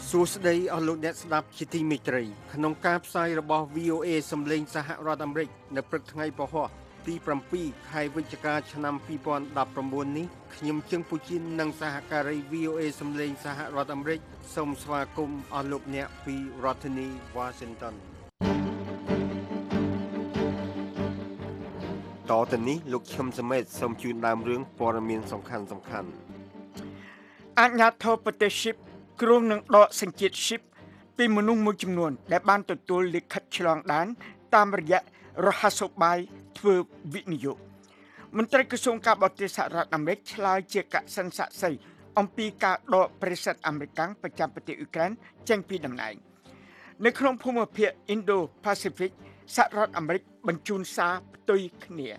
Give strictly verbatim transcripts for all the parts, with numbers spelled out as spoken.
សួស្តីអស់លោកអ្នកស្ដាប់ជាទីមេត្រីក្នុងការផ្សាយរបស់ វី អូ เอ សំឡេងសហរដ្ឋអាមេរិកនៅព្រឹកថ្ងៃពហុទី7ខែវិច្ឆិកាឆ្នាំ2019នេះខ្ញុំជើងពូជីននិងសហការី វី អូ เอ សំឡេងសហរដ្ឋអាមេរិកសូមស្វាគមន៍អស់លោកអ្នកពីរដ្ឋធានី Washington តទៅនេះលោកឈឹមសមេតសូមជូនដើមរឿងព័ត៌មានសំខាន់សំខាន់អាជ្ញាធរប្រទេសស៊ីបគ្រោងនឹងដកសញ្ជាតិស៊ីបពីមនុស្សមួយចំនួនដែលបានទទួលលិខិតឆ្លងដែនតាមរយៈរហស្សោបាយធ្វើវិនិយោគមន្ត្រីក្រសួងការបរទេសសហរដ្ឋអាមេរិកឆ្លើយជាកសិនស័ក្តិសិទ្ធិអំពីការដកប្រិស័ទអាមេរិកប្រចាំប្រទេសអ៊ុយក្រែនចេញពីតំណែងនៅក្នុងភូមិភាគ Indo-Pacific សហរដ្ឋអាមេរិកបញ្ជូនសារផ្ទុយគ្នា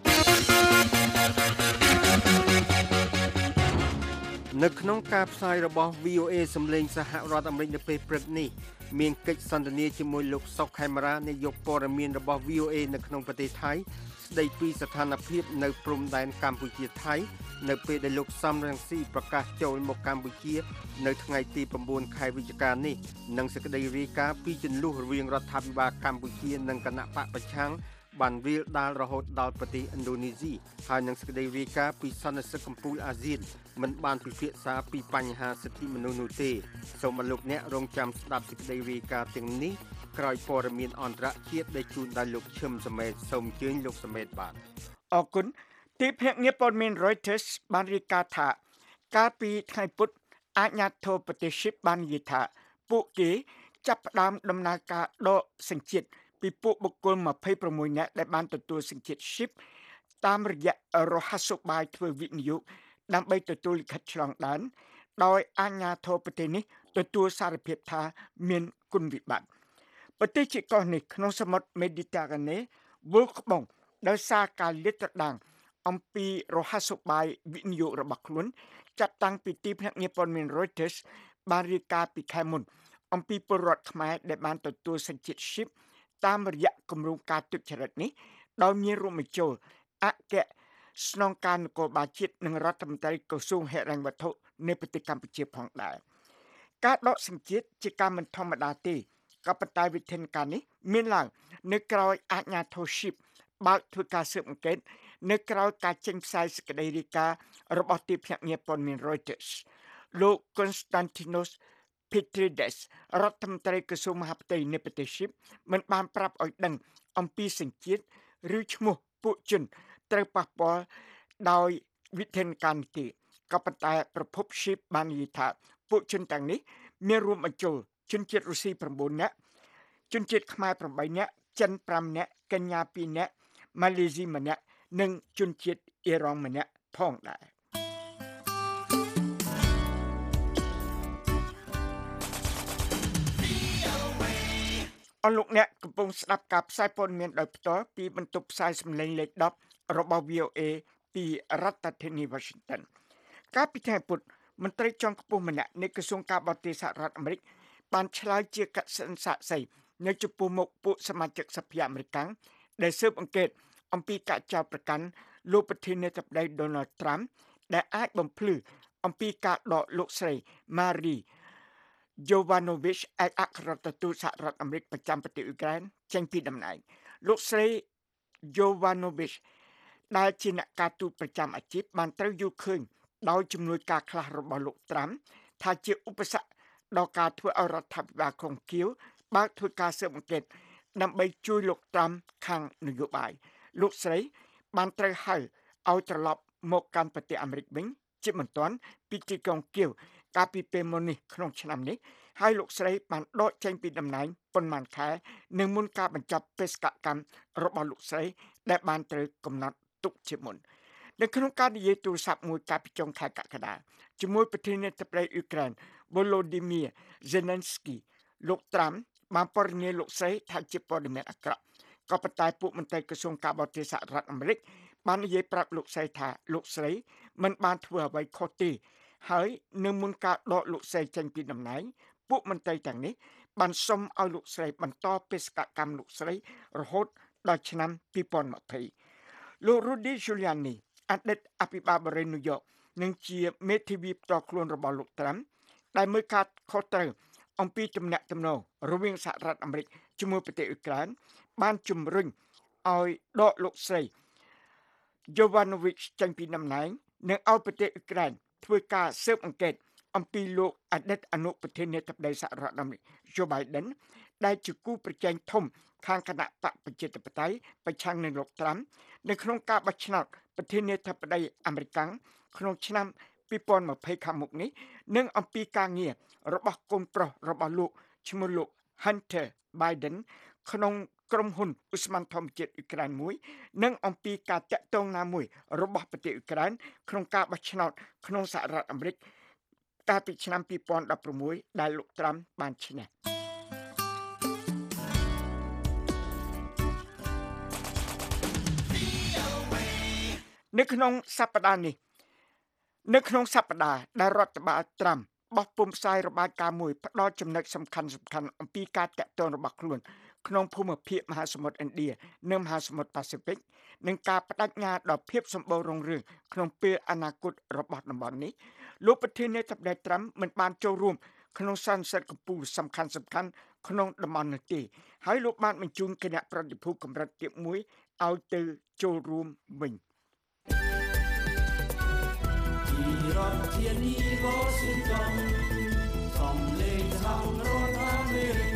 នៅក្នុងការផ្សាយរបស់ វី អូ เอ សំឡេងសហរដ្ឋអាមេរិកនៅពេលព្រឹកនេះមានកិច្ចសន្ទនាជាមួយលោកសុកខេមរានាយកព័ត៌មានរបស់ វី អូ เอ នៅក្នុងប្រទេសថៃស្ដីពីស្ថានភាពនៅព្រំដែនកម្ពុជាថៃនៅពេលដែលលោកសំរងស៊ីប្រកាសចូលមកកម្ពុជានៅថ្ងៃទី9ខែវិច្ឆិកានេះនិងសេចក្តីរាយការណ៍ពីជន្លោះរវាងរដ្ឋាភិបាលកម្ពុជានិងគណៈបកប្រឆាំងបានវាលដាលរហូតដល់ប្រទេសឥណ្ឌូនេស៊ីហើយនឹងសេចក្តីរាយការណ៍ពីសន្និសីទកំពូលអាស៊ានមិនបានពិភាក្សាពីបញ្ហាសិទ្ធិមនុស្សនោះទេសូមអរលោកអ្នករងចាំស្ដាប់សេចក្តីរាយការណ៍ទាំងនេះក្រោយព័ត៌មានអន្តរជាតិដែលជូនដោយលោកឈឹមសមេតសូមអញ្ជើញលោកសមេតបាទអរគុណទីភ្នាក់ងារព័ត៌មាន Reuters បានរាយការណ៍ថាកាលពីថ្ងៃពុធអាជ្ញាធរប្រទេសស៊ីបបាននិយាយថាពួកគេចាប់ផ្ដើមដំណើរការដកសញ្ជាតិពីពួកបុគ្គល26នាក់ដែលបានទទួលសញ្ជាតិស៊ីបតាមរយៈរហស្សោបាយធ្វើវិនិយោគដើម្បីទទួលលិខិតឆ្លងដែនដោយអាជ្ញាធរប្រទេសនេះទទួលសារភាពថាមានគុណវិបត្តិប្រទេសជាកោះនេះក្នុងសមុទ្រមេឌីតារ៉ាណេវិលក្បង់ដោយសារការលាតត្រដាងអំពីរហស្សោបាយវិនិយោគរបស់ខ្លួនចាប់តាំងពីទីភ្នាក់ងារព័ត៌មាន Reuters បានរាយការណ៍ពីខែមុនអំពីពលរដ្ឋខ្មែរដែលបានទទួលសញ្ជាតិស៊ីបតាមរយៈគម្រោងការទុច្ចរិតនេះដោយមានរួមបញ្ចូលអគ្គស្នងការនគរបាលជាតិនិងរដ្ឋមន្ត្រីក្រសួងហិរញ្ញវត្ថុនៃប្រទេសកម្ពុជាផងដែរការដកសញ្ជាតិជាការមិនធម្មតាទេក៏ប៉ុន្តែវិធានការនេះមានឡើងនៅក្រៅអាជ្ញាធរស៊ីបបើកធ្វើការស៊ើបអង្កេតនៅក្រៅការចេញផ្សាយសេចក្តីរាយការណ៍របស់ទីភ្នាក់ងារព័ត៌មាន Reuters លោក Konstantinos Petrides រដ្ឋមន្ត្រីក្រសួងមហាផ្ទៃនៃប្រទេសស៊ីបមិនបានប្រាប់ឲ្យដឹងអំពីសញ្ជាតិឬឈ្មោះពួកជនត្រូវប៉ះពាល់ដោយវិធានការនេះទេក៏ប៉ុន្តែប្រភពស៊ីបបាននិយាយថាពួកជនទាំងនេះមានរួមបញ្ចូលជនជាតិរុស្ស៊ី9នាក់ជនជាតិខ្មែរ8នាក់ចិន5នាក់កញ្ញា2នាក់ម៉ាឡេស៊ី1នាក់និងជនជាតិអ៊ីរ៉ង់1នាក់ផងដែរអស់លោកអ្នកកំពុងស្ដាប់ការផ្សាយព័ត៌មានដោយផ្ទាល់ពីបន្ទប់ផ្សាយសម្លេងលេខ10របស់ វី អូ เอ ពីរដ្ឋធានី Washington កាលពីថ្ងៃពុធមន្ត្រីជាន់ខ្ពស់ម្នាក់នៃក្រសួងការបរទេសសហរដ្ឋអាមេរិកបានឆ្លើយជាកសិនស័ក្តិសិទ្ធិនៅចំពោះមុខពួកសមាជិកសភាអាមេរិកដែលស៊ើបអង្កេតអំពីការចោទប្រកាន់លោកប្រធានាធិបតី Donald Trump ដែលអាចបំភ្លឺអំពីការដកលោកស្រី Marie Yovanovitch ឯកអគ្គរដ្ឋទូតសហរដ្ឋអាមេរិកប្រចាំប្រទេសអ៊ុយក្រែនចេញពីតំណែងលោកស្រី Yovanovitch ដែលជាអ្នកការទូតប្រចាំអាជីពបានត្រូវយល់ឃើញដោយជំនួយការខ្លះរបស់លោក Trump ថាជាឧបសគ្គដល់ការធ្វើឲ្យរដ្ឋាភិបាលក្រុងគៀវបើកធ្វើការស៊ើបអង្កេតដើម្បីជួយលោក Trump ខាងនយោបាយលោកស្រីបានត្រូវហៅឲ្យត្រឡប់មកកាន់ប្រទេសអាមេរិកវិញជាបន្ទាន់ពីទីក្រុងគៀវកាលពីពេលមុននេះក្នុងឆ្នាំនេះហើយលោកស្រីបានដកចេញពីតំណែងប៉ុន្មានខែនឹងមុនការបញ្ចប់បេសកកម្មរបស់លោកស្រីដែលបានត្រូវកំណត់ទុកជាមុននៅក្នុងការនិយាយទូរស័ព្ទមួយកាលពីចុងខែកក្កដាជាមួយប្រធានាធិបតីអ៊ុយក្រែន Volodymyr Zelensky លោក Trump បានពណ៌នាលោកស្រីថាជាព័ត៌មានអាក្រក់ក៏ប៉ុន្តែពួកមន្ត្រីក្រសួងការបរទេសសហរដ្ឋអាមេរិកបាននិយាយប្រាប់លោកស្រីថាលោកស្រីមិនបានធ្វើអ្វីខុសទេហើយនៅមុនការដកលោកស្រីចេញពីតំណែងពួកមន្ត្រីទាំងនេះបានសុំឲ្យលោកស្រីបន្តបេសកកម្មលោកស្រីរហូតដល់ឆ្នាំ2020លោក Rudy Giuliani អតីតអភិបាលបរិយាញូវយ៉កនិងជាមេធាវីផ្ទាល់ខ្លួនរបស់លោក Trump ដែលមើលការខុសត្រូវអំពីទំនាក់ទំនងរវាងសហរដ្ឋអាមេរិកជាមួយប្រទេសអ៊ុយក្រែនបានជំរុញឲ្យដកលោកស្រី Jovanovic ចេញពីតំណែងនិងឲ្យប្រទេសអ៊ុយក្រែនធ្វើការស៊ើបអង្កេតអំពីលោកអតីតអនុប្រធានាធិបតីសហរដ្ឋអាមេរិក Joe Biden ដែលជាគូប្រជែងធំខាងគណៈបកប្រជាធិបតេយ្យប្រឆាំងនឹងលោក Trump នៅក្នុងការបោះឆ្នោតប្រធានាធិបតីអាមេរិកក្នុងឆ្នាំពីរពាន់ម្ភៃខាងមុខនេះនិងអំពីការងាររបស់កូនប្រុសរបស់លោកឈ្មោះលោក Hunter Biden ក្នុងក្រុមហ៊ុនឧស្ម័នធម្មជាតិអ៊ុយក្រែនមួយនិងអំពីការតាក់ទងណាមួយរបស់ប្រទេសអ៊ុយក្រែនក្នុងការបោះឆ្នោតក្នុងសហរដ្ឋអាមេរិកកាលពីឆ្នាំពីរពាន់ដប់ប្រាំមួយដែលលោក Trump បានឈ្នះនៅក្នុងសប្តាហ៍នេះនៅក្នុងសប្តាហ៍ដែលរដ្ឋបាលត្រាំបោះពុម្ពផ្សាយរបាយការណ៍មួយផ្ដល់ចំណុចសំខាន់សំខាន់អំពីការតាក់ទងរបស់ខ្លួនក្នុងភូមិភាគមហាសមុទ្រឥណ្ឌានិងមហាសមុទ្រប៉ាស៊ីហ្វិកនិងការបដិញ្ញាដល់ភាពសម្បូររុងរឿងក្នុងពេលអនាគតរបស់តំបន់នេះលោកប្រធានាធិបតីត្រាំមិនបានចូលរួមក្នុងសន្និសីទកំពូលសំខាន់សំខាន់ក្នុងតំបន់នោះទេហើយលោកបានបញ្ជូនគណៈប្រតិភូកម្រិតទាបមួយឲ្យទៅចូលរួមវិញរដ្ឋធានី Washington សំឡេងសហរដ្ឋអាមេរិក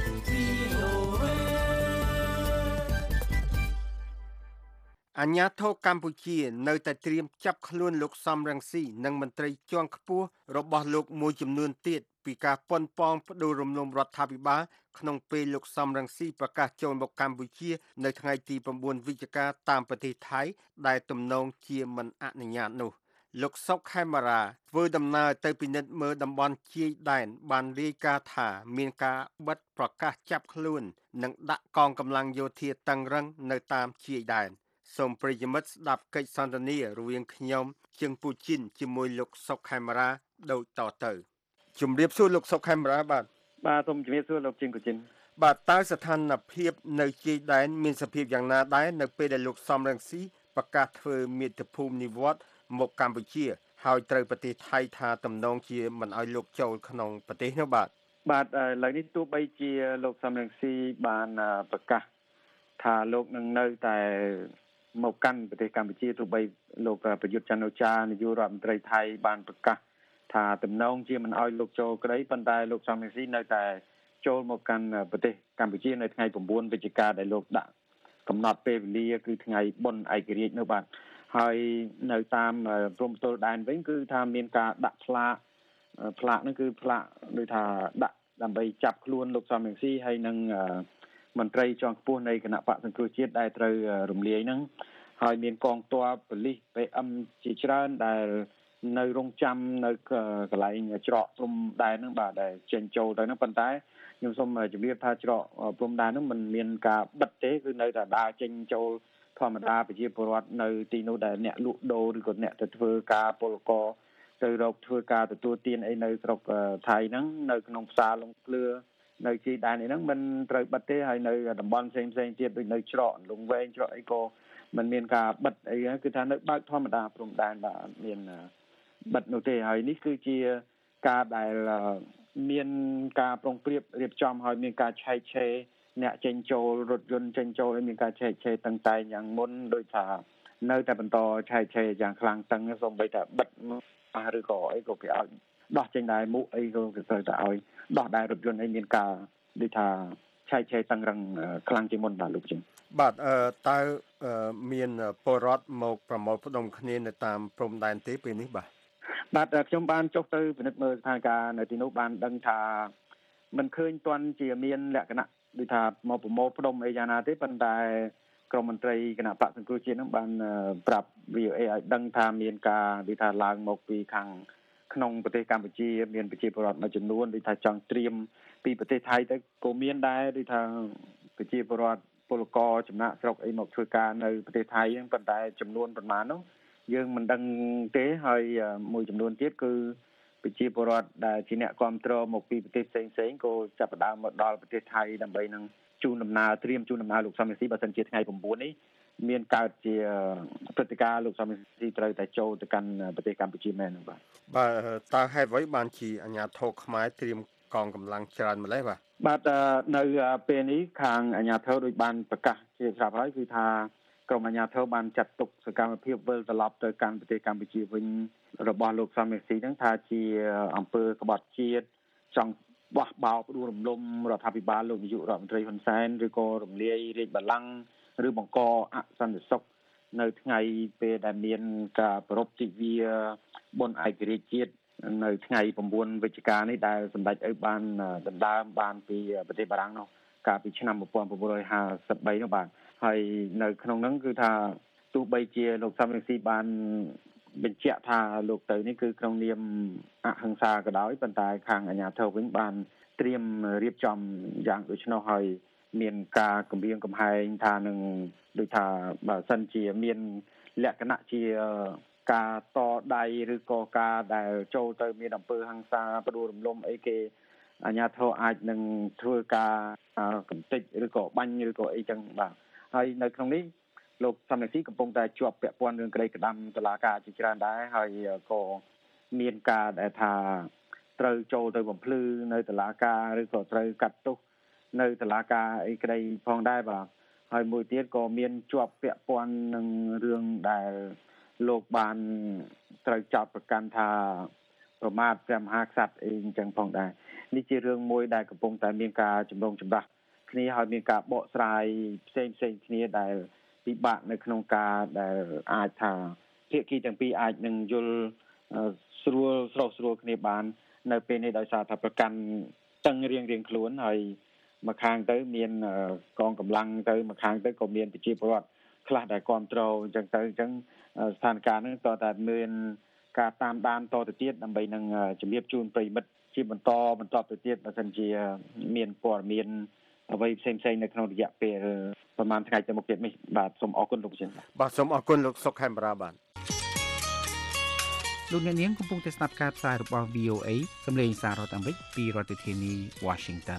អាញាធរកម្ពុជានៅតែត្រៀមចាប់ខ្លួនលោកសំរងស៊ីនិងមន្ត្រីជាន់ខ្ពស់របស់លោកមួយចំនួនទៀតពីការប៉ុនប៉ងផ្ដួលរំលំរដ្ឋាភិបាលក្នុងពេលលោកសំរងស៊ីប្រកាសចូលមកកម្ពុជានៅថ្ងៃទី៩វិច្ឆិកាតាមប្រទេសថៃដែលទំនងជាមិនអនុញ្ញាតនោះលោកសុកខេមរាធ្វើដំណើរទៅពិនិត្យមើលតំបន់ជាយដែនបានរាយការណ៍ថាមានការបិទប្រកាសចាប់ខ្លួននិងដាក់កងកម្លាំងយោធាតឹងរឹងនៅតាមជាយដែនសូមប្រិយមិត្តស្ដាប់កិច្ចសន្ទនារវាងខ្ញុំជឹងពូជីនជាមួយលោកសុកខេមរាដូចតទៅជំរាបសួរលោកសុកខេមរាបាទបាទសូមជំរាបសួរលោកជឹងពូជីនបាទតើស្ថានភាពនៅជាយដែនមានសភាពយ៉ាងណាដែរនៅពេលដែលលោកសំរងស៊ីប្រកាសធ្វើមាតុភូមិនិវត្តន៍មកកម្ពុជាហើយត្រូវប្រទេសថៃថាទំនងជាមិនឲ្យលោកចូលក្នុងប្រទេសនោះបាទបាទឥឡូវនេះទោះបីជាលោកសំរងស៊ីបានប្រកាសថាលោកនឹងនៅតែមកកាន់ប្រទេសកម្ពុជាទោះបីលោកប្រយុទ្ធច័ន្ទអូចានាយករដ្ឋមន្ត្រីថៃបានប្រកាសថាទំនងជាមិនឲ្យលោកចូលក្តីប៉ុន្តែលោកសំរងស៊ីនៅតែចូលមកកាន់ប្រទេសកម្ពុជានៅថ្ងៃ៩វិច្ឆិកាដែលលោកដាក់កំណត់ពេលវេលាគឺថ្ងៃបុណ្យឯករាជ្យនោះបាទហើយនៅតាមព្រំប្រទល់ដែនវិញគឺថាមានការដាក់ផ្លាកផ្លាកនោះគឺផ្លាកដូចថាដាក់ដើម្បីចាប់ខ្លួនលោកសំរងស៊ីហើយនឹងមន្ត្រីជាន់ខ្ពស់នៃគណៈបកសង្គ្រោះជាតិដែលត្រូវរំលាយហ្នឹងហើយមានកងទ័ពប៉ូលីស ពី អឹម ជាច្រើនដែលនៅរងចាំនៅកន្លែងច្រកព្រំដែនហ្នឹងបាទដែលចេញចូលទៅហ្នឹងប៉ុន្តែខ្ញុំសូមជម្រាបថាច្រកព្រំដែនហ្នឹងមិនមានការបិទទេគឺនៅតែដើរចេញចូលធម្មតាប្រជាពលរដ្ឋនៅទីនោះដែលអ្នកលក់ដូរឬក៏អ្នកទៅធ្វើការពលករទៅរកធ្វើការទទួលទានអីនៅស្រុកថៃហ្នឹងនៅក្នុងផ្សារលងភ្លឺនៅជាយដែនហ្នឹងមិនត្រូវបិទទេហើយនៅតំបន់ផ្សេងផ្សេងទៀតដូចនៅច្រកលងវែងច្រកអីក៏មិនមានការបិទអីគឺថានៅបើកធម្មតាព្រំដែនបាទអត់មានបិទនោះទេហើយនេះគឺជាការដែលមានការប្រុងប្រៀបរៀបចំហើយមានការឆែកឆេរអ្នកចេញចូលរថយន្តចេញចូលឲ្យមានការឆែកឆេរតឹងតែងយ៉ាងមុនដោយថានៅតែបន្តឆែកឆេរយ៉ាងខ្លាំងតឹងសូម្បីតែបិទឬក៏អីក៏គេឲ្យដោះចេញដែរមុខអីក៏គេត្រូវតែឲ្យដោះដែររថយន្តឲ្យមានការដូចថាឆែកឆេរតឹងរឹងខ្លាំងជាងមុនបាទលោកជំបាទអឺតើមានពលរដ្ឋមកប្រមូលផ្ដុំគ្នានៅតាមព្រំដែនទេពេលនេះបាទបាទខ្ញុំបានចុះទៅពិនិត្យមើលស្ថានភាពនៅទីនោះបានដឹងថាមិនឃើញទាន់ជាមានលក្ខណៈដូចថាមកប្រមូលផ្ដុំអីយ៉ាងណាទេប៉ុន្តែក្រមមន្ត្រីគណៈបកសង្គ្រោះជាតិនឹងបានប្រាប់ វី អូ អេ ឲ្យដឹងថាមានការដូចថាឡើងមកពីខាងក្នុងប្រទេសកម្ពុជាមានប្រជាពលរដ្ឋមួយចំនួនដូចថាចង់ត្រៀមពីប្រទេសថៃទៅក៏មានដែរដូចថាប្រជាពលរដ្ឋពលករចំណាក់ស្រុកអីមកធ្វើការនៅប្រទេសថៃហ្នឹងប៉ុន្តែចំនួនប្រមាណនោះយើងមិនដឹងទេហើយមួយចំនួនទៀតគឺប្រជាពលរដ្ឋដែលជាអ្នកគ្រប់គ្រងមកពីប្រទេសផ្សេងផ្សេងក៏ចាប់ផ្ដើមមកដល់ប្រទេសថៃដើម្បីនឹងជូនដំណើរត្រៀមជូនដំណើរលោកសំរងស៊ីបើសិនជាថ្ងៃ៩នេះមានកើតជាព្រឹត្តិការណ៍លោកសំរងស៊ីត្រូវតែចូលទៅកាន់ប្រទេសកម្ពុជាមែនបាទបាទតើហេតុអ្វីបានជាអាជ្ញាធរខ្មែរត្រៀមកងកម្លាំងច្រើនម្លេះបាទបាទនៅពេលនេះខាងអាជ្ញាធរដូចបានប្រកាសជាស្រាប់ហើយគឺថាក្រមអាជ្ញាធរបានចាត់ទុកសកម្មភាពវិលត្រឡប់ទៅកាន់ប្រទេសកម្ពុជាវិញរបស់លោកសំរងស៊ីហ្នឹងថាជាអង្គើក្បត់ជាតិចង់បោះបោផ្ដួលរំលំរដ្ឋាភិបាលលោកនាយករដ្ឋមន្ត្រីហ៊ុនសែនឬក៏រំលាយរាជបល្ល័ង្កឬបង្កអសន្តិសុខនៅថ្ងៃពេលដែលមានការប្រារព្ធទិវាបុណ្យឯករាជ្យជាតិនៅថ្ងៃ9វិច្ឆិកានេះដែលសម្ដេចឪបានដណ្ដើមបានពីប្រទេសបារាំងនោះកាលពីឆ្នាំnineteen fifty-threeនោះបាទហើយនៅក្នុងហ្នឹងគឺថាទោះបីជាលោកសំរងស៊ីបានបញ្ជាក់ថាលោកទៅនេះគឺក្នុងនាមអហិង្សាក៏ដោយប៉ុន្តែខាងអាជ្ញាធរវិញបានត្រៀមរៀបចំយ៉ាងដូច្នោះហើយមានការគម្រាមកំហែងថានឹងដូចថាបើសិនជាមានលក្ខណៈជាការតដៃឬក៏ការដែលចូលទៅមានអំពើហិង្សាផ្ដួលរំលំអីគេអាជ្ញាធរអាចនឹងធ្វើការកំទេចឬក៏បាញ់ឬក៏អីចឹងបាទហើយនៅក្នុងនេះលោកសំរងស៊ីកំពុងតែជាប់ពាក់ព័ន្ធរឿងក្តីក្តាំតុលាការជាច្រើនដែរហើយក៏មានការដែលថាត្រូវចូលទៅបំភ្លឺនៅតុលាការឬក៏ត្រូវកាត់ទោសនៅតុលាការអីក្តីផងដែរបាទហើយមួយទៀតក៏មានជាប់ពាក់ព័ន្ធនឹងរឿងដែលលោកបានត្រូវចោទប្រកាន់ថាប្រមាថព្រះមហាក្សត្រអីអញ្ចឹងផងដែរនេះជារឿងមួយដែលកំពុងតែមានការចម្រូងចម្រាសគ្នាហើយមានការបកស្រាយផ្សេងផ្សេងគ្នាដែលពិបាកនៅក្នុងការដែលអាចថាភាគីទាំងពីរអាចនឹងយល់ស្រួលស្រស់ស្រួលគ្នាបាននៅពេលនេះដោយសារថាប្រកាន់តឹងរៀងរៀងខ្លួនហើយមួយខាងទៅមានកងកម្លាំងទៅមួយខាងទៅក៏មានប្រជាពលរដ្ឋខ្លះដែលគ្រប់គ្រងអញ្ចឹងទៅអញ្ចឹងស្ថានភាពហ្នឹងតើតែមានការតាមដានតទៅទៀតដើម្បីនឹងជំរាបជូនប្រិយមិត្តជាបន្តបន្តទៅទៀតបើសិនជាមានព័ត៌មានអ្វីផ្សេងផ្សេងនៅក្នុងរយៈពេលប្រហែលថ្ងៃទៅមុខទៀតនេះបាទសូមអរគុណលោកប្រធានបាទសូមអរគុណលោកសុកខេមរាបាទលោកអ្នកនាងកំពុងតែស្ដាប់ការផ្សាយរបស់ វី អូ เอ សម្លេងសាររដ្ឋអាមេរិកពីរដ្ឋធានី Washington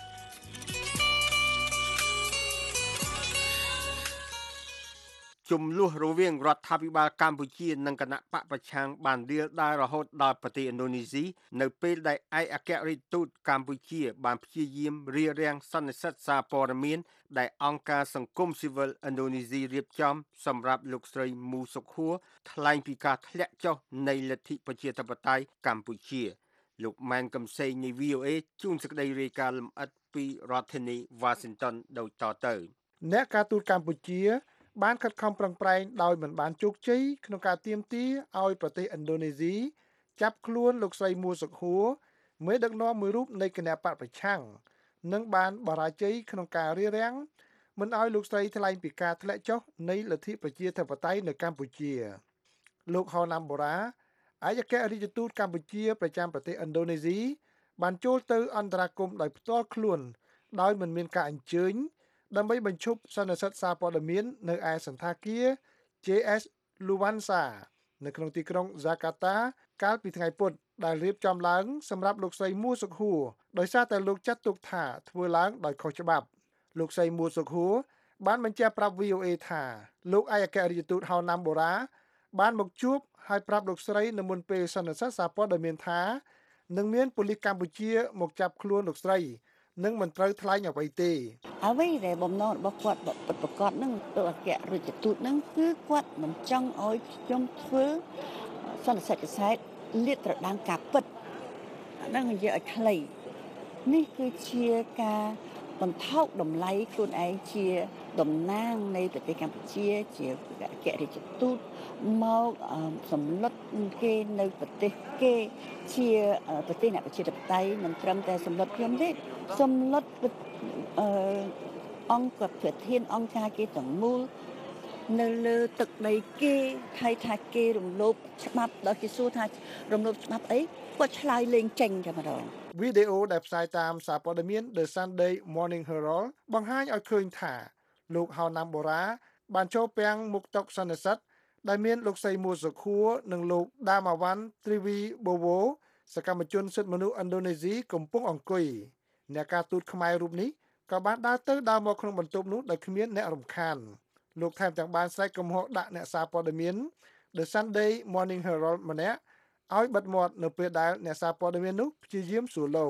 ជំលោះរវាងរដ្ឋាភិបាលកម្ពុជានិងគណៈបកប្រឆាំងបានរាលដាលរហូតដល់ប្រទេសឥណ្ឌូនេស៊ីនៅពេលដែលឯកអគ្គរដ្ឋទូតកម្ពុជាបានព្យាយាមរារាំងសន្និសីទសារព័ត៌មានដែលអង្គការសង្គមស៊ីវិលឥណ្ឌូនេស៊ីរៀបចំសម្រាប់លោកស្រីមូសុខួរថ្លែងពីការធ្លាក់ចុះនៃលទ្ធិប្រជាធិបតេយ្យកម្ពុជាលោកម៉ែនកំសែងនៃ វី អូ เอ ជួនសេចក្តីរាយការណ៍លម្អិតពីរដ្ឋធានី Washington ដូចតទៅអ្នកការទូតកម្ពុជាបានខិតខំប្រឹងប្រែងដោយមិនបានជោគជ័យក្នុងការទាមទារឲ្យប្រទេសឥណ្ឌូនេស៊ីចាប់ខ្លួនលោកស្រីមូសុខួរមេដឹកនាំមួយរូបនៃគណបកប្រឆាំងនិងបានបរាជ័យក្នុងការរារាំងមិនឲ្យលោកស្រីថ្លែងពីការធ្លាក់ចុះនៃលទ្ធិប្រជាធិបតេយ្យនៅកម្ពុជាលោកហៅណាំបូរ៉ាឯកអគ្គរដ្ឋទូតកម្ពុជាប្រចាំប្រទេសឥណ្ឌូនេស៊ីបានចូលទៅអន្តរាគមន៍ដោយផ្ទាល់ខ្លួនដោយមិនមានការអញ្ជើញដើម្បីបញ្ឈប់សន្និសីទសារព័ត៌មាននៅឯសន្តាគារ ជេ អេស Luansa នៅក្នុងទីក្រុង Jakarta កាលពីថ្ងៃពុធដែលរៀបចំឡើងសម្រាប់លោកស្រីមូសុខួរដោយសារតែលោកចាត់ទុកថាធ្វើឡើងដោយខុសច្បាប់លោកស្រីមូសុខួរបានបញ្ជាក់ប្រាប់ វី អូ เอ ថាលោកឯកអគ្គរដ្ឋទូតហៅណាំបូរ៉ាបានមកជួបហើយប្រាប់លោកស្រីនៅមុនពេលសន្និសីទសារព័ត៌មានថានឹងមានប៉ូលីសកម្ពុជាមកចាប់ខ្លួនលោកស្រីនឹងមិនត្រូវថ្លែងអ្វីទេអ្វីដែលបំណងរបស់គាត់ពិតប្រាកដនឹងលោកអគ្គរដ្ឋទូតនឹងគឺគាត់មិនចង់ឲ្យខ្ញុំធ្វើសន្និសីទកសែតលាតត្រដាងការពិតអានឹងនិយាយឲ្យខ្លីនេះគឺជាការបន្ថោកតម្លៃខ្លួនឯងជាតំណាងនៃប្រទេសកម្ពុជាជាអគ្គរដ្ឋទូតមកសម្លុតគេនៅប្រទេសគេជាប្រទេសអ្នកប្រជាធិបតេយ្យមិនត្រឹមតែសម្លុតខ្ញុំទេសម្លុតអឺអង្គប្រធានអង្គការគេទាំងមូលនៅលើទឹកដីគេហើយថាគេរំលោភច្បាប់ដល់គេសួរថារំលោភច្បាប់អីគាត់ឆ្លើយលេងចេញតែម្ដងវីដេអូដែលផ្សាយតាមសារព័ត៌មាន The Sunday Morning Herald បង្ហាញឲ្យឃើញថាលោកហៅណាំបូរ៉ាបានចូលពាំងមុខតុសន្និសីទដែលមានលោកស្រីមូសុខួរនិងលោកដាម៉ាវ៉ាន់ត្រីវីបូវូសកម្មជនសិទ្ធិមនុស្សឥណ្ឌូនេស៊ីកំពុងអង្គុយអ្នកការទូតខ្មែររូបនេះក៏បានដើរទៅដើរមកក្នុងបន្ទប់នោះដោយគ្មានអ្នករំខានលោកថែមទាំងបានស្រែកកំហុសដាក់អ្នកសារព័ត៌មាន The Sunday Morning Herald ម្នាក់ឲ្យបិទមាត់នៅពេលដែលអ្នកសារព័ត៌មាននោះព្យាយាមសួរលោក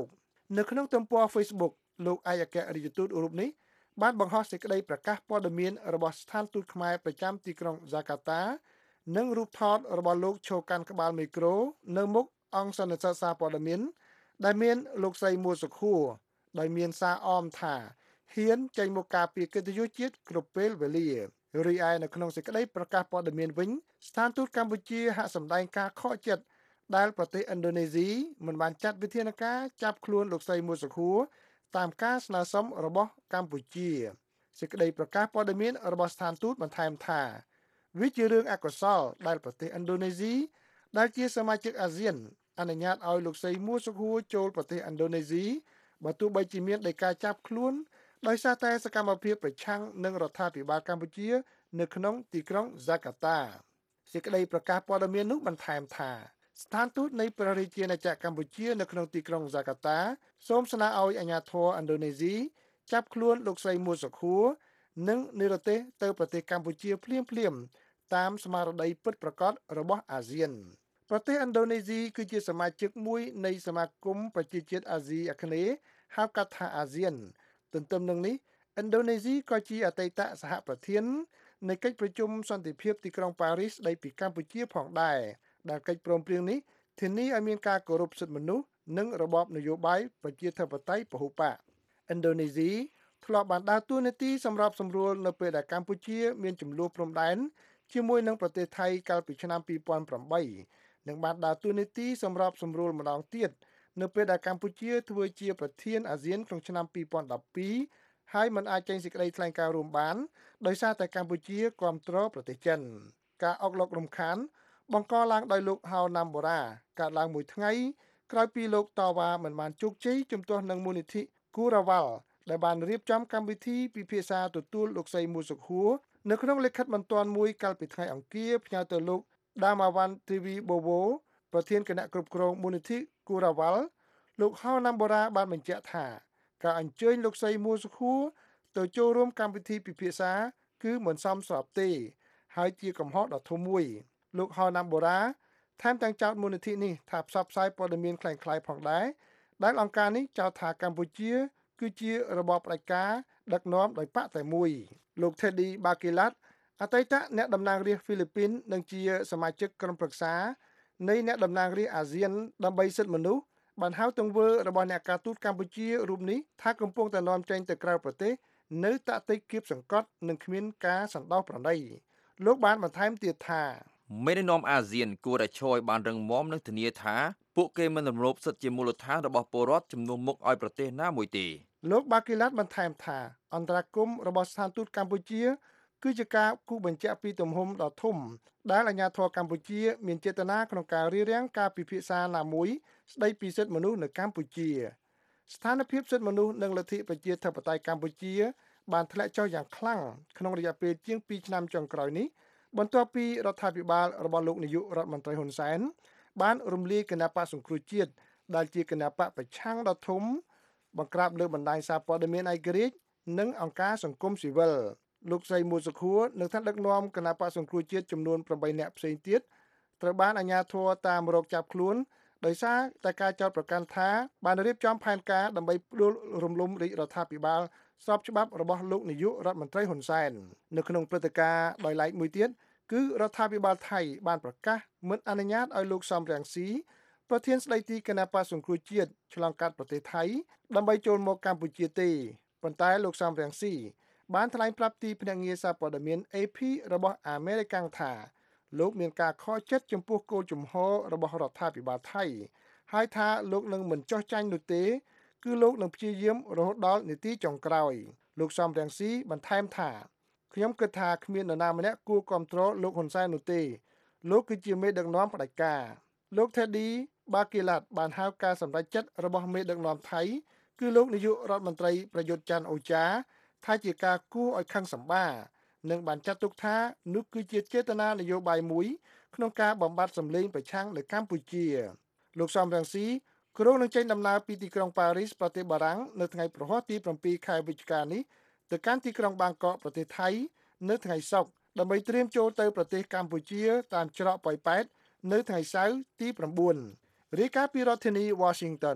នៅក្នុងទំព័រ Facebook លោកឯកអគ្គរដ្ឋទូតអ៊ុរ៉ុបនេះបានបង្ហោះសេចក្តីប្រកាសព័ត៌មានរបស់ស្ថានទូតខ្មែរប្រចាំទីក្រុងហ្សាកាតានិងរូបថតរបស់លោកឈរកាន់ក្បាលមីក្រូនៅមុខអង្គសន្និសីទសារព័ត៌មានដែលមានលោកស្រីមួសុខួរដោយមានសារអមថាហ៊ានចេញមកការពារកិត្តិយសជាតិគ្រប់ពេលវេលារីឯនៅក្នុងសេចក្តីប្រកាសព័ត៌មានវិញស្ថានទូតកម្ពុជាហាក់សម្ដែងការខកចិត្តដែលប្រទេសឥណ្ឌូនេស៊ីមិនបានចាត់វិធានការចាប់ខ្លួនលោកស្រីមួសុខួរតាមការស្នើសុំរបស់កម្ពុជាសេចក្តីប្រកាសព័ត៌មានរបស់ស្ថានទូតបន្ថែមថាវាជារឿងអកុសលដែលប្រទេសឥណ្ឌូនេស៊ីដែលជាសមាជិកអាស៊ានអនុញ្ញាតឲ្យលោកស្រីមួសុខួរចូលប្រទេសឥណ្ឌូនេស៊ីបើទោះបីជាមានដីកាចាប់ខ្លួនដោយសារតែសកម្មភាពប្រឆាំងនឹងរដ្ឋាភិបាលកម្ពុជានៅក្នុងទីក្រុងហ្សាកាតាសេចក្តីប្រកាសព័ត៌មាននោះបន្ថែមថាស្ថានទូតនៃព្រះរាជាណាចក្រកម្ពុជានៅក្នុងទីក្រុងហ្សាកាតាសូមស្នើឲ្យអាជ្ញាធរឥណ្ឌូនេស៊ីចាប់ខ្លួនលោកស្រីមួសុខួរនិងនិរទេសទៅប្រទេសកម្ពុជាភ្លាមៗតាមស្មារតីពិតប្រាកដរបស់អាស៊ានប្រទេសឥណ្ឌូនេស៊ីគឺជាសមាជិកមួយនៃសមាគមប្រជាជាតិអាស៊ីអាគ្នេយ៍ហៅកាត់ថាអាស៊ានទន្ទឹមនឹងនេះឥណ្ឌូនេស៊ីក៏ជាអតីតសហប្រធាននៃកិច្ចប្រជុំសន្តិភាពទីក្រុងប៉ារីសស្តីពីកម្ពុជាផងដែរដែលកិច្ចព្រមព្រៀងនេះធានាឲ្យមានការគោរពសិទ្ធិមនុស្សនិងរបបនយោបាយប្រជាធិបតេយ្យពហុបកឥណ្ឌូនេស៊ីធ្លាប់បានដើរតួនាទីសម្របសម្រួលនៅពេលដែលកម្ពុជាមានចំនួនព្រំដែនជាមួយនឹងប្រទេសថៃកាលពីឆ្នាំពីរពាន់ប្រាំបីនិងបានដើរតួនាទីសម្របសម្រួលម្ដងទៀតនៅពេលដែលកម្ពុជាធ្វើជាប្រធានអាស៊ានក្នុងឆ្នាំពីរពាន់ដប់ពីរហើយមិនអាចចេញសេចក្តីថ្លែងការណ៍រួមបានដោយសារតែកម្ពុជាគាំទ្រប្រទេសចិនការអុកឡុករំខានបង្កឡើងដោយលោកហៅណាំបូរ៉ាកើតឡើងមួយថ្ងៃក្រោយពីលោកតវ៉ាមិនបានជោគជ័យជំទាស់នឹងមូលនិធិគូរ៉ាវ៉ាល់ដែលបានរៀបចំកម្មវិធីពិភាក្សាទទួលលោកស្រីមួសុខួរនៅក្នុងលិខិតបន្ទាន់មួយកាលពីថ្ងៃអង្គារផ្ញើទៅលោកដាម៉ាវ៉ាន់ធីវីបូវូប្រធានគណៈគ្រប់គ្រងមូលនិធិគូរ៉ាវ៉ាល់លោកហៅណាំបូរ៉ាបានបញ្ជាក់ថាការអញ្ជើញលោកស្រីមួសុខួរទៅចូលរួមកម្មវិធីពិភាក្សាគឺមិនសមស្របទេហើយជាកំហុសដ៏ធំមួយលោកហៅណាំបូរ៉ាថែមទាំងចោទមូលនិធិនេះថាផ្សព្វផ្សាយព័ត៌មានคล้ายៗផងដែរដែលអង្គការនេះចោទថាកម្ពុជាគឺជារបបផ្ដាច់ការដឹកនាំដោយបកតែមួយលោក Teddy Bakilat អតីតអ្នកតំណាងរាស្ត្រហ្វីលីពីននិងជាសមាជិកក្រុមប្រឹក្សានៃអ្នកតំណាងរាស្ត្រអាស៊ានដើម្បីសិទ្ធិមនុស្សបានហៅទង្វើរបស់អ្នកការទូតកម្ពុជារូបនេះថាកំពុងតែនាំចេញទៅក្រៅប្រទេសនៅតាក់ទិចគៀបសង្កត់និងគ្មានការសន្តោសប្រណីលោកបានបន្ថែមទៀតថាមេដឹកនាំអាស៊ានគួរតែឈរឲ្យបានរឹងមាំនិងធានាថាពួកគេមិនរំលោភសិទ្ធិជាមូលដ្ឋានរបស់ពលរដ្ឋជំនួសមុខឲ្យប្រទេសណាមួយទេលោកបាគីឡាតបន្ថែមថាអន្តរាគមន៍របស់ស្ថានទូតកម្ពុជាគឺជាការគូបញ្ជាក់ពីទំហំដ៏ធំដែលអាជ្ញាធរកម្ពុជាមានចេតនាក្នុងការរារាំងការពិភាក្សាណាមួយស្ដីពីសិទ្ធិមនុស្សនៅកម្ពុជាស្ថានភាពសិទ្ធិមនុស្សនិងលទ្ធិប្រជាធិបតេយ្យកម្ពុជាបានធ្លាក់ចុះយ៉ាងខ្លាំងក្នុងរយៈពេលជាងពីរឆ្នាំចុងក្រោយនេះបន្ទាប់ពីរដ្ឋាភិបាលរបស់លោកនាយករដ្ឋមន្ត្រីហ៊ុនសែនបានរំលាយគណបក្សសង្គ្រោះជាតិដែលជាគណបក្សប្រឆាំងដ៏ធំបង្ក្រាបលើបណ្ដាញសារព័ត៌មានឯករាជ្យនិងអង្គការសង្គមស៊ីវិលលោកស្រីមួសុខួរនិងថ្នាក់ដឹកនាំគណបក្សសង្គ្រោះជាតិចំនួនប្រាំបីនាក់ផ្សេងទៀតត្រូវបានអាជ្ញាធរតាមរកចាប់ខ្លួនដោយសារតែការចោទប្រកាន់ថាបានរៀបចំផែនការដើម្បីផ្ដួលរំលំរាជរដ្ឋាភិបាលស្របច្បាប់របស់លោកនាយករដ្ឋមន្ត្រីហ៊ុនសែននៅក្នុងព្រឹត្តិការណ៍ដោយឡែកមួយទៀតគឺរដ្ឋាភិបាលថៃបានប្រកាសមិនអនុញ្ញាតឲ្យលោកសំរងស៊ីប្រធានស្ដីទីគណបក្សសង្គ្រោះជាតិឆ្លងកាត់ប្រទេសថៃដើម្បីចូលមកកម្ពុជាទេប៉ុន្តែលោកសំរងស៊ីបានថ្លែងប្រាប់ទីភ្នាក់ងារសារព័ត៌មាន A P របស់អាមេរិកថាលោកមានការខកចិត្តចំពោះគោលជំហររបស់រដ្ឋាភិបាលថៃហើយថាលោកនឹងមិនចោះចាញ់នោះទេគឺលោកនឹងព្យាយាមរហូតដល់នាទីចុងក្រោយលោកសំរងស៊ីបន្ថែមថាខ្ញុំគិតថាគ្មាននរណាម្នាក់គួរគ្រប់គ្រងលោកហ៊ុនសែននោះទេលោកគឺជាមេដឹកនាំផ្ដាច់ការលោក Teddy Bakilat បានហៅការសម្រេចចិត្តរបស់មេដឹកនាំថៃគឺលោកនាយករដ្ឋមន្ត្រីប្រយុទ្ធច័ន្ទអូចាថាជាការគួរឲ្យខឹងសម្បារនិងបានចាត់ទុកថានោះគឺជាចេតនានយោបាយមួយក្នុងការបំបត្តិសម្លេងប្រឆាំងនៅកម្ពុជាលោកសំរងស៊ីគ្រោងនឹងចេញដំណើរពីទីក្រុងប៉ារីសប្រទេសបារាំងនៅថ្ងៃប្រហ័សទីប្រាំពីរខែវិច្ឆិកានេះទៅកាន់ទីក្រុងបាងកកប្រទេសថៃនៅថ្ងៃសុក្រដើម្បីត្រៀមចូលទៅប្រទេសកម្ពុជាតាមច្រកប៉ោយប៉ែតនៅថ្ងៃសៅរ៍ទីប្រាំបួនរាយការណ៍ពីរដ្ឋធានី Washington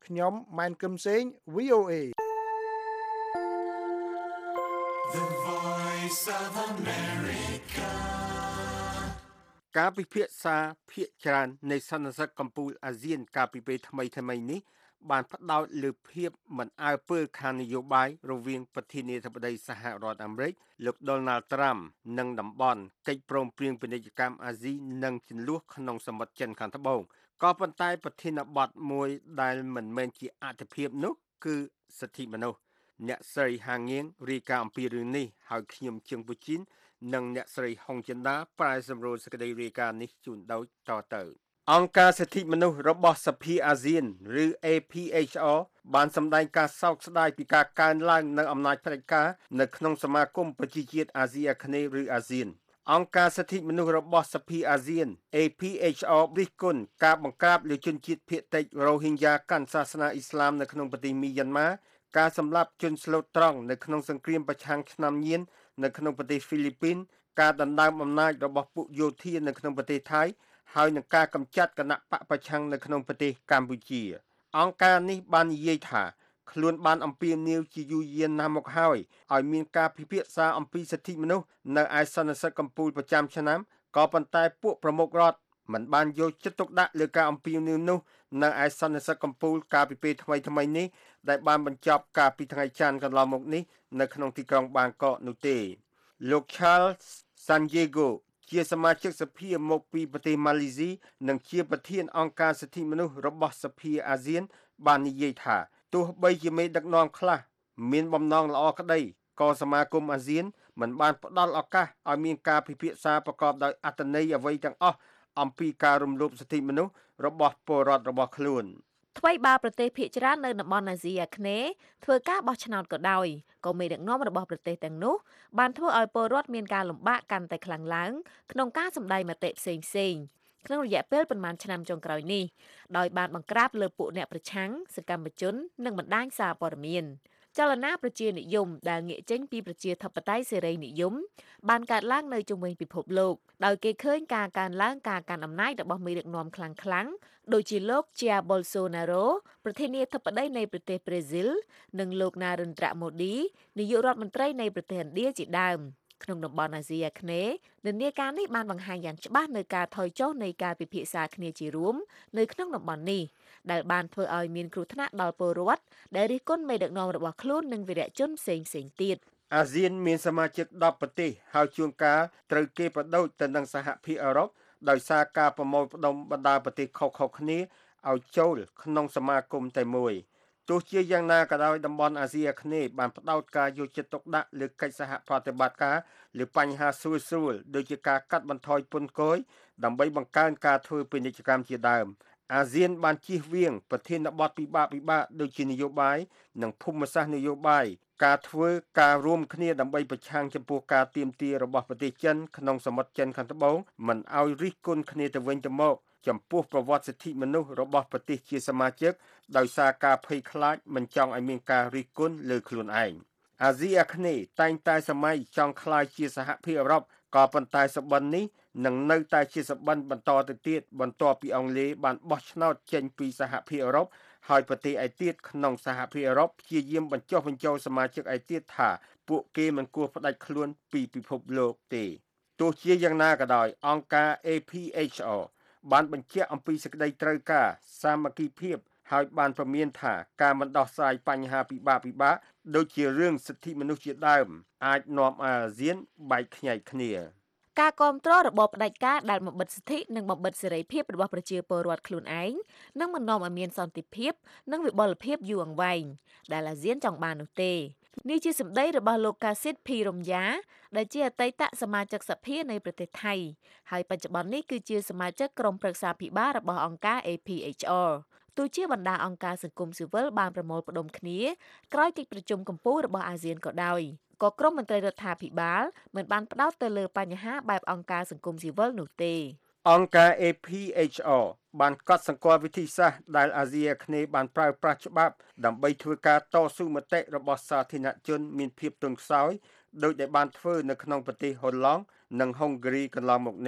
ខ្ញុំម៉ែនកឹមសេង វី អូ เอ The Voice of America ការពិភាក្សាភាគច្រើននៃសន្និសីទកំពូលអាស៊ានកាលពីពេលថ្មីថ្មីនេះបានផ្ដោតលើភាពមិនអើពើខាងនយោបាយរវាងប្រធានាធិបតីសហរដ្ឋអាមេរិកលោក Donald Trump និងតំបន់កិច្ចព្រមព្រៀងពាណិជ្ជកម្មអាស៊ីនិងជម្លោះក្នុងសមុទ្រចិនខាងត្បូងក៏ប៉ុន្តែប្រធានបទមួយដែលមិនមែនជាអត្ថិភាពនោះគឺសិទ្ធិមនុស្សអ្នកស្រីហាងៀងរាយការណ៍អំពីរឿងនេះហើយខ្ញុំជឹងពូជីននិងអ្នកស្រីហុងចិន្តាប្រាយសម្រួលសេចក្តីរាយការណ៍នេះជូនដោយតទៅអង្គការសិទ្ធិមនុស្សរបស់សភាអាស៊ានឬ เอ พี เอช อาร์ បានសម្ដែងការសោកស្ដាយពីការកើនឡើងនៃអំណាចផ្ដាច់ការនៅក្នុងសមាគមប្រជាជាតិអាស៊ីអាគ្នេយ៍ឬអាស៊ានអង្គការសិទ្ធិមនុស្សរបស់សភាអាស៊ាន เอ พี เอช อาร์ រិះគន់ការបង្ក្រាបលើជនជាតិភាគតិចរ៉ូហីញ៉ាកាន់សាសនាអ៊ីស្លាមនៅក្នុងប្រទេសមីយ៉ាន់ម៉ាការសម្លាប់ជនស្លូតត្រង់នៅក្នុងសង្គ្រាមប្រឆាំងឆ្នាំញៀននៅក្នុងប្រទេសហ្វីលីពីនការដណ្ដើមអំណាចរបស់ពួកយោធានៅក្នុងប្រទេសថៃហើយនឹងការកម្ចាត់គណៈបកប្រឆាំងនៅក្នុងប្រទេសកម្ពុជាអង្គការនេះបាននិយាយថាខ្លួនបានអំពាវនាវជាយូរយារណាស់មកហើយឲ្យមានការពិភាក្សាអំពីសិទ្ធិមនុស្សនៅឯសន្និសីទកំពូលប្រចាំឆ្នាំក៏ប៉ុន្តែពួកប្រមុខរដ្ឋមិនបានយកចិត្តទុកដាក់លើការអំពាវនាវនោះនៅឯសន្និសីទកំពូលកាលពីពេលថ្មីថ្មីនេះដែលបានបញ្ចប់កាលពីថ្ងៃច័ន្ទកន្លងមកនេះនៅក្នុងទីក្រុងបាងកកនោះទេលោក Charles Santiago ជាសមាជិកសភាមកពីប្រទេសម៉ាឡេស៊ីនិងជាប្រធានអង្គការសិទ្ធិមនុស្សរបស់សភាអាស៊ានបាននិយាយថាទោះបីជាមេដឹកនាំខ្លះមានបំណងល្អក្តីក៏សមាគមអាស៊ានមិនបានផ្ដល់ឱកាសឲ្យមានការពិភាក្សាប្រកបដោយអត្ថន័យអ្វីទាំងអស់អំពីការរំលោភសិទ្ធិមនុស្សរបស់ពលរដ្ឋរបស់ខ្លួនថ្មីបើប្រទេសភាគច្រើននៅតំបន់អាស៊ីអាគ្នេយ៍ធ្វើការបោះឆ្នោតក៏ដោយក៏មេដឹកនាំរបស់ប្រទេសទាំងនោះបានធ្វើឲ្យពលរដ្ឋមានការលំបាកកាន់តែខ្លាំងឡើងក្នុងការសម្ដែងមតិផ្សេងផ្សេងក្នុងរយៈពេលប្រមាណឆ្នាំចុងក្រោយនេះដោយបានបង្ក្រាបលើពួកអ្នកប្រឆាំងសកម្មជននិងបណ្ដាញសារព័ត៌មានចលនាប្រជានិយមដែលងាកចេញពីប្រជាធិបតេយ្យសេរីនិយមបានកើតឡើងនៅជុំវិញពិភពលោកដោយគេឃើញការកើនឡើងការកាន់អំណាចរបស់មេដឹកនាំខ្លាំងៗដូចជាលោក Jair Bolsonaro ប្រធានាធិបតីនៃប្រទេសប្រេស៊ីលនិងលោក Narendra Modi នាយករដ្ឋមន្ត្រីនៃប្រទេសឥណ្ឌាជាដើមក្នុងតំបន់អាស៊ីអាគ្នេយ៍និន្នាការនេះបានបង្ហាញយ៉ាងច្បាស់នៅការថយចុះនៃការពិភាក្សាគ្នាជារួមនៅក្នុងតំបន់នេះដែលបានធ្វើឲ្យមានគ្រោះថ្នាក់ដល់ពលរដ្ឋដែលរិះគន់មេដឹកនាំរបស់ខ្លួននិងវីរៈជនផ្សេងផ្សេងទៀតអាស៊ានមានសមាជិកដប់ប្រទេសហើយជួនកាលត្រូវគេបដូរទៅនឹងសហភាពអឺរ៉ុបដោយសារការប្រមូលផ្ដុំបណ្ដាប្រទេសខុសៗគ្នាឲ្យចូលក្នុងសមាគមតែមួយទោះជាយ៉ាងណាក៏ដោយតំបន់អាស៊ីអាគ្នេយ៍បានផ្ដោតការយកចិត្តទុកដាក់លើកិច្ចសហប្រតិបត្តិការលើបញ្ហាស្រួលស្រួលដូចជាការកាត់បន្ថយពន្ធគយដើម្បីបង្កើនការធ្វើពាណិជ្ជកម្មជាដើមអាស៊ានបានជៀសវាងប្រធានបទពិបាកពិបាកដូចជានយោបាយនិងភូមិសាស្ត្រនយោបាយការធ្វើការរួមគ្នាដើម្បីប្រឆាំងចំពោះការទាមទាររបស់ប្រទេសចិនក្នុងសមុទ្រចិនខាងត្បូងមិនឲ្យរិះគន់គ្នាទៅវិញទៅមកចំពោះប្រវត្តិសិទ្ធិមនុស្សរបស់ប្រទេសជាសមាជិកដោយសារការភ័យខ្លាចមិនចង់ឲ្យមានការរិះគន់លើខ្លួនឯងអាស៊ីអាគ្នេយ៍តែងតែសម័យចង់ក្លាយជាសហភាពអឺរ៉ុបក៏ប៉ុន្តែសបិននេះនឹងនៅតែជាសបិនបន្តទៅទៀតបន្ទាប់ពីអង់គ្លេសបានបោះឆ្នោតចេញពីសហភាពអឺរ៉ុបហើយប្រទេសឯទៀតក្នុងសហភាពអឺរ៉ុបព្យាយាមបញ្ចុះបញ្ចូលសមាជិកឯទៀតថាពួកគេមិនគួរផ្ដាច់ខ្លួនពីពិភពលោកទេទោះជាយ៉ាងណាក៏ដោយអង្គការ เอ พี เอช อาร์ បានបញ្ជាក់អំពីសេចក្តីត្រូវការសាមគ្គីភាពហើយបានព្រមានថាការមិនដោះស្រាយបញ្ហាពិបាកពិបាកដូចជារឿងសិទ្ធិមនុស្សជាដើមអាចនាំអាស៊ានបែកខ្ញែកគ្នាការគាំទ្ររបបផ្ដាច់ការដែលបំបិទសិទ្ធិនិងបំបិទសេរីភាពរបស់ប្រជាពលរដ្ឋខ្លួនឯងនឹងមិននាំឲ្យមានសន្តិភាពនិងវិបុលភាពយូរអង្វែងដែលអាស៊ានចង់បាននោះទេនេះជាសម្ដីរបស់លោកកាស៊ីតភីរំយ៉ាដែលជាអតីតសមាជិកសភានៃប្រទេសថៃហើយបច្ចុប្បន្ននេះគឺជាសមាជិកក្រុមប្រឹក្សាភិបាលរបស់អង្គការ เอ พี เอช อาร์ ទោះជាបណ្ដាអង្គការសង្គមស៊ីវិលបានប្រមូលផ្ដុំគ្នាក្រោយកិច្ចប្រជុំកំពូលរបស់អាស៊ានក៏ដោយក៏ក្រុមមន្ត្រីរដ្ឋាភិបាលមិនបានផ្ដោតទៅលើបញ្ហាបែបអង្គការសង្គមស៊ីវិលនោះទេអង្គការ เอ พี เอช อาร์ បានកត់សម្គាល់វិធីសាស្ត្រដែលអាស៊ីអាគ្នេយ៍បានប្រើប្រាស់ច្បាប់ដើម្បីធ្វើការតស៊ូមតិរបស់សាធារណជនមានភាពទន់ខ្សោយដោយដែលបានធ្វើនៅក្នុងប្រទេសហូឡង់និងហុងហ្គារីកន្លងមកនេះឧ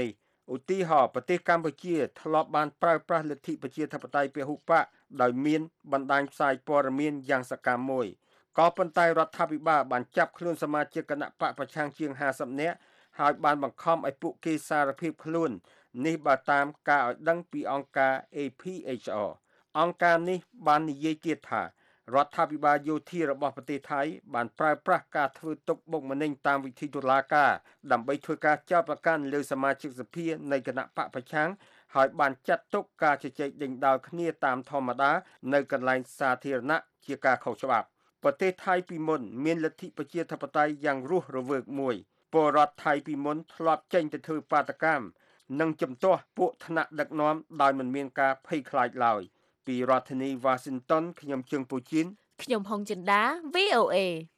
ឧទាហរណ៍ប្រទេសកម្ពុជាធ្លាប់បានប្រើប្រាស់លទ្ធិប្រជាធិបតេយ្យពហុបកដោយមានបណ្ដាញផ្សាយព័ត៌មានយ៉ាងសកម្មមួយក៏ប៉ុន្តែរដ្ឋាភិបាលបានចាប់ខ្លួនសមាជិកគណៈបកប្រឆាំងជាងห้าสิบនាក់ហើយបានបង្ខំឲ្យពួកគេសារភាពខ្លួននេះបើតាមការឲ្យដឹងពីអង្គការ A P H R អង្គការនេះបាននិយាយទៀតថារដ្ឋាភិបាលយោធារបស់ប្រទេសថៃបានប្រើប្រាស់ការធ្វើទុកបុកម្នេញតាមវិធីតុលាការដើម្បីធ្វើការចោទប្រកាន់លើសមាជិកសភានៃគណៈបកប្រឆាំងហើយបានចាត់ទុកការជជែកដេញដោលគ្នាតាមធម្មតានៅកន្លែងសាធារណៈជាការខុសច្បាប់ប្រទេសថៃពីមុនមានលទ្ធិប្រជាធិបតេយ្យយ៉ាងរស់រវើកមួយពលរដ្ឋថៃពីមុនធ្លាប់ចេញទៅធ្វើបាតកម្មនិងជំទាស់ពួកថ្នាក់ដឹកនាំដោយមិនមានការភ័យខ្លាចឡើយពីរដ្ឋធានី Washington ខ្ញុំជើងពូជីនខ្ញុំហុងចិន្តា V O A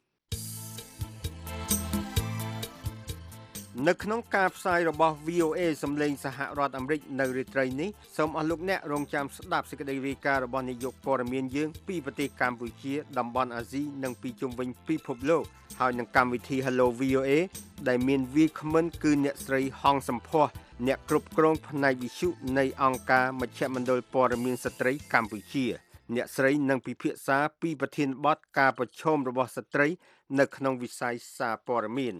នៅក្នុងការផ្សាយរបស់ V O A សម្លេងសហរដ្ឋអាមេរិកនៅរាត្រីនេះសូមអស់លោកអ្នករងចាំស្ដាប់សេចក្តីរាយការណ៍របស់នាយកព័ត៌មានយើងពីប្រទេសកម្ពុជាតំបន់អាស៊ីនិងពីជុំវិញពិភពលោកហើយនឹងកម្មវិធី Hello វី អូ เอ ដែលមានវាគ្មិនគឺអ្នកស្រីហងសំភ័សអ្នកគ្រប់គ្រងផ្នែកវិទ្យុនៃអង្គការមជ្ឈមណ្ឌលព័ត៌មានស្ត្រីកម្ពុជាអ្នកស្រីនឹងពិភាក្សាពីប្រធានបទការប្រឈមរបស់ស្ត្រីនៅក្នុងវិស័យសារព័ត៌មាន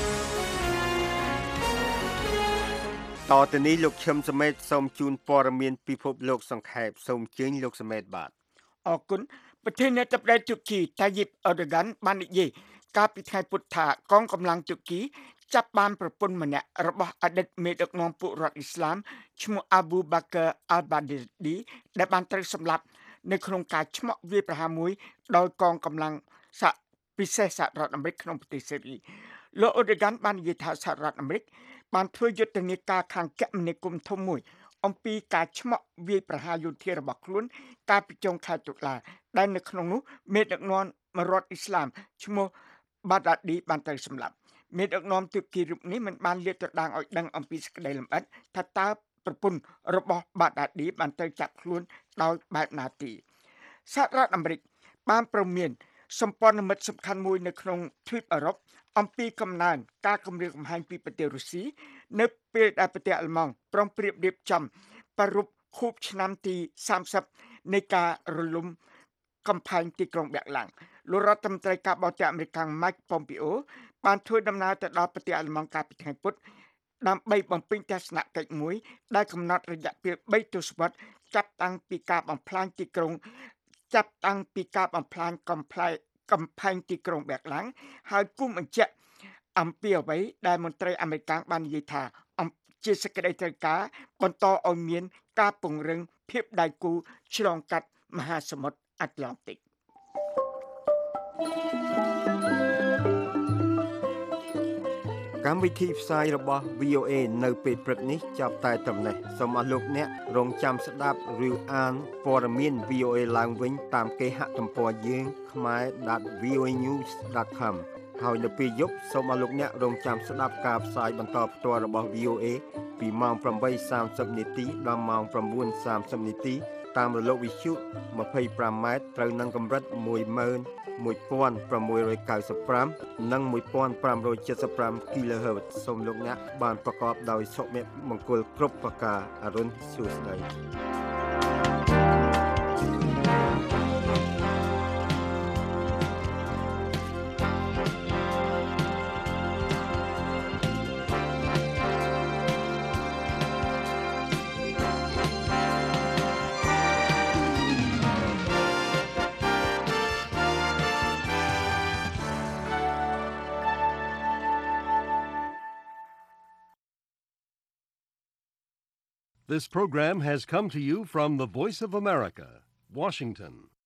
តទៅនេះលោកឈឹមសមេតសូមជូនព័ត៌មានពិភពលោកសង្ខេបសូមជើញលោកសមេតបាទអរគុណប្រធានាធិបតីទូគីតាយីបអឺដូហ្គានបាននិយាយកាលពីថ្ងៃពុធថាកងកម្លាំងទូគីចាប់បានប្រពន្ធម្នាក់របស់អតីតមេដឹកនាំពួករដ្ឋអ៊ីស្លាមឈ្មោះ Abu Bakr al-Baghdadi ដែលបានត្រូវសម្លាប់នៅក្នុងការឆ្មក់វាយប្រហារមួយដោយកងកម្លាំងសហពិសេសសហរដ្ឋអាមេរិកក្នុងប្រទេសសេរីលោកអូដេហ្គានបាននិយាយថាសហរដ្ឋអាមេរិកបានធ្វើយុទ្ធនាការខាងគមនាគមន៍ធំមួយអំពីការឆ្មក់វាយប្រហារយោធារបស់ខ្លួនកាលពីចុងខែតុលាដែលនៅក្នុងនោះមេដឹកនាំរដ្ឋអ៊ីស្លាមឈ្មោះ Baghdadi បានត្រូវសម្លាប់មេដឹកនាំទូគីរូបនេះមិនបានលាតត្រដាងឲ្យដឹងអំពីសេចក្តីលម្អិតថាតើប្រពន្ធរបស់ Baghdadi បានត្រូវចាប់ខ្លួនដោយបែបណាទីសហរដ្ឋអាមេរិកបានប្រមានសម្ព័ន្ធមិត្តសំខាន់មួយនៅក្នុងទ្វីបអឺរ៉ុបអំពីកំណើនការគម្រាមកំហែងពីប្រទេសរុស្ស៊ីនៅពេលដែលប្រទេសអាល្លឺម៉ង់ព្រមព្រៀបរៀបចំប្រារព្ធខួបឆ្នាំទីសាមសិបនៃការរលំកំផែងទីក្រុងប៊ែកឡាំងលោករដ្ឋមន្ត្រីការបរទេសអាមេរិក Mike Pompeo បានធ្វើដំណើរទៅដល់ប្រទេសអាល្លឺម៉ង់កាលពីថ្ងៃពុធដើម្បីបំពេញទស្សនកិច្ចមួយដែលកំណត់រយៈពេលបីទសវត្សរ៍ចាប់តាំងពីការបំផ្លាញទីក្រុងចាប់តាំងពីការបំផ្លាញកំប្លែងកំផែងទីក្រុងប៊ែកឡាំងហើយគុំបញ្ជាក់អំពីអ្វីដែលមន្ត្រីអាមេរិកបាននិយាយថាជាសេចក្តីត្រូវការបន្តឲ្យមានការពង្រឹងភាពដៃគូឆ្លងកាត់មហាសមុទ្រអាត្លង់តិកកម្មវិធីផ្សាយរបស់ V O A នៅពេលព្រឹកនេះចាប់តែត្រឹមនេះសូមអស់លោកអ្នករងចាំស្ដាប់ឬអានព័ត៌មាន V O A ឡើងវិញតាមគេហទំព័រយើង khmae dot v o a news dot com ហើយនៅពេលយប់សូមអស់លោកអ្នករងចាំស្ដាប់ការផ្សាយបន្តផ្ទាល់របស់ V O A ពីម៉ោងeight thirtyនាទីដល់ម៉ោងnine thirtyនាទីតាមរលកវិទ្យុtwenty-fiveម៉ែត្រត្រូវនឹងកម្រិតone one six nine fiveនិងfifteen seventy-five គីឡូហឺតសូមលោកអ្នកបានប្រកបដោយសុភមង្គលគ្រប់ប្រការអរុនសួស្តី This program has come to you from the Voice of America, Washington.